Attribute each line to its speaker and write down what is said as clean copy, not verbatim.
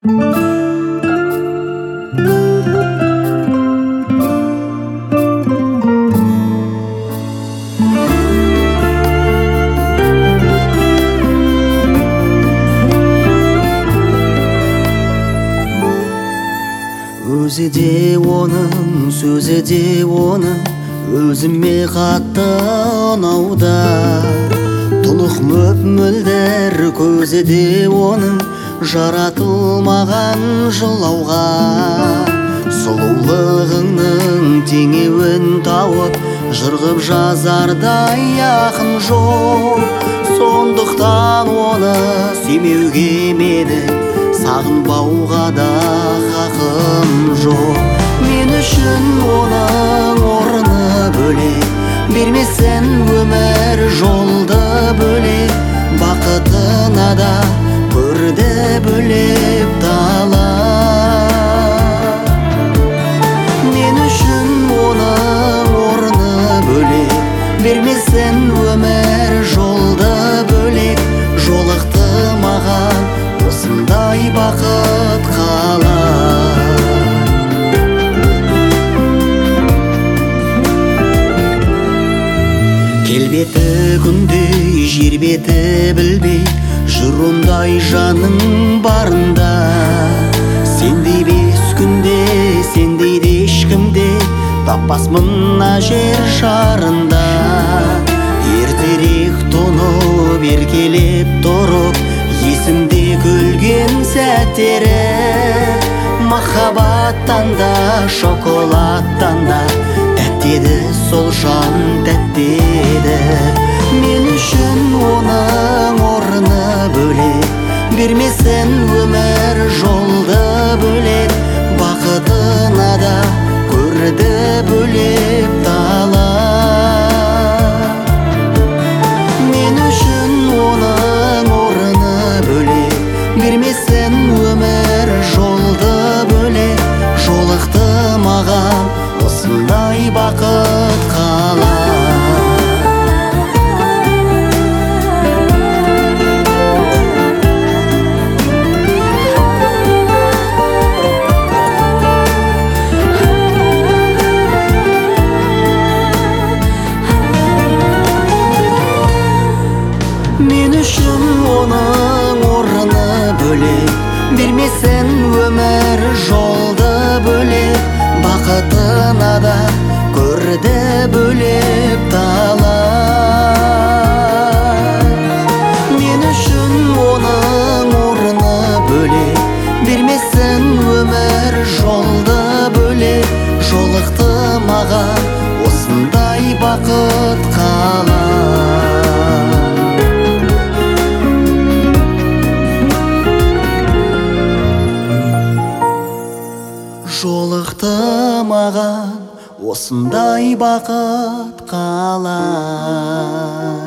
Speaker 1: Өзі де оның, сөзі де оның, өзіме қатты ұнауда. Тұнық мөп-мөлдір көзі де оның, жаратылмаған жылауға. Сұлулығыңның теңеуін тауып, жырғып жазардай ақын жоқ. Сондықтан оны сүймеуге менің сағынбауға да хақым жоқ. Мен үшін оның орны бөлек, бермесін өмір жолды бөлек. Бақытына да көрді бөлеп дала. Мен үшін оның орны бөлек, бермесін өмір жолды бөлек. Жолықты маған осындай бақыт қалай. Келбеті күндей, жер беті білбей, жүр ондай жаның барында. Сендей бес күнде, сендей де ешкімде таппас мына жер шарында. Ертерек тұнып, еркелеп тұрып, есімде күлген сәттері. Махаббаттан да, шоколадтан да тәтті еді, сол жан тәтті еді. Мен үшін оның орны бөлек, бермесін өмір жолды бөлек. Бақытына да көрді бөлеп дала. Мен үшін оның орны бөлек, бермесін өмір жолды бөлек. Жолықты маған осындай бақыт қалай. Мен үшін оның орны бөлек, бермесін өмір жолды бөлек. Бақытына да көрді бөлеп дала. Мен үшін оның орны бөлек, бермесін өмір жолды бөлек. Жолықты маған осындай бақыт қалай. Жолықты маған осындай бақыт қалай.